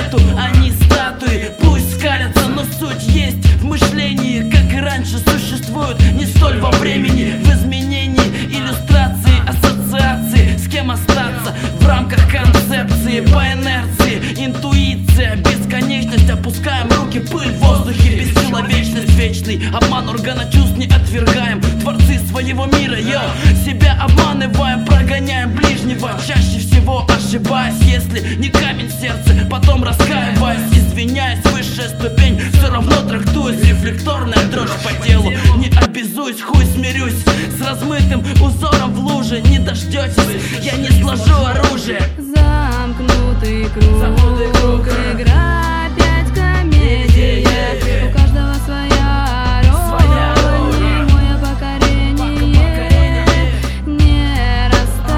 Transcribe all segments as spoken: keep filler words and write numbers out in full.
нету, они статуи. Пусть скалятся, но суть есть в мышлении, как и раньше существуют, не столь во времени. В изменении иллюстрации, ассоциации, с кем остаться в рамках концепции. По инерции, интуиция, бесконечность. Опускаем руки, пыль в воздухе, бесчеловечность вечный. Обман органа чувств не отвергаем, творцы своего мира, йо. Себя обманываем, прогоняем ближнего, чаще всего ошибаясь. Если не камень в сердце, потом раскаиваясь, извиняясь, высшая ступень, все равно трактуюсь. Рефлекторная дрожь по телу, не обязуюсь, хуй смирюсь с размытым узором в луже. Не дождетесь, я не сложу оружие. Замкнутый круг, Замкнутый круг. игра опять комедия. У каждого своя роль, Своя роль. Мое покорение не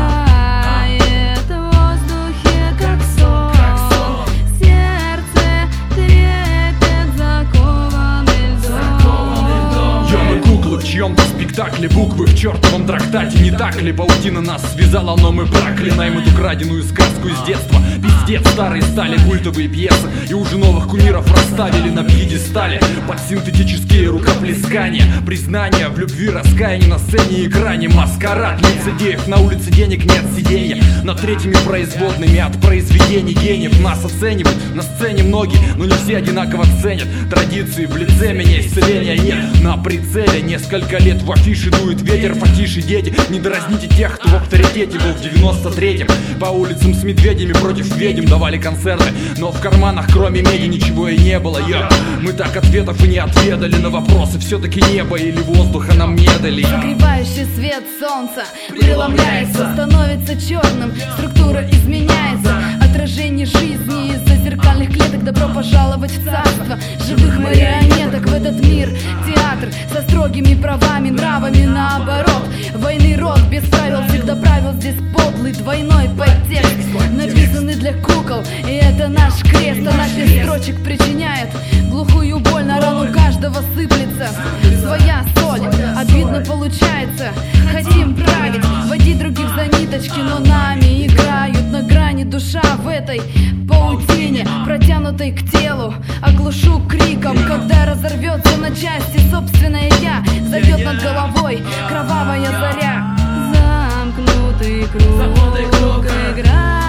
растает в воздухе, как сон. Сердце трепет, закованный льдом. Я мы куклы в чьем-то спектакле, буквы в чертовом трактате. Не так ли паутина нас связала, но мы проклинаем эту краденую сказку из детства. Пиздец, старые стали культовые пьесы, и уже новых кумиров расставили на пьедестале под синтетические рукоплескания. Признания в любви, раскаяние на сцене и экране. Маскарад лицедеев, на улице денег нет сиденья над третьими производными от произведений гениев. Нас оценивают на сцене многие, но не все одинаково ценят традиции в лице меня, исцеления нет. На прицеле несколько лет в афише дует ветер, потише, дети. Не дразните тех, кто в авторитете был в девяносто третьем. По улицам с медведями против ведьм давали концерты, но в карманах кроме меди ничего и не было. Я. Мы так ответов и не отведали на вопросы. Все-таки небо или воздуха нам не дали. Согревающий свет солнца преломляется, становится черным, структура изменяется. Отражение жизни из-за зеркальных клеток. Добро пожаловать в царство живых марионеток. В этот мир театр со строгими правами, нравами наоборот. Войны род без правил, всегда правил здесь подлый двойной подтекст, написанный для кукол, и это наш крест. Она без строчек причиняет глухую боль, на рану каждого сыплется своя соль. Обидно получается, хотим править, водить других за ниточки, но нами играют на грани. Душа в этой паутине, протянутой к телу, оглушу криком, когда разорвется на части собственное я. Зайдет над головой кровавая заря. Замкнутый круг, Замкнутый круг. игра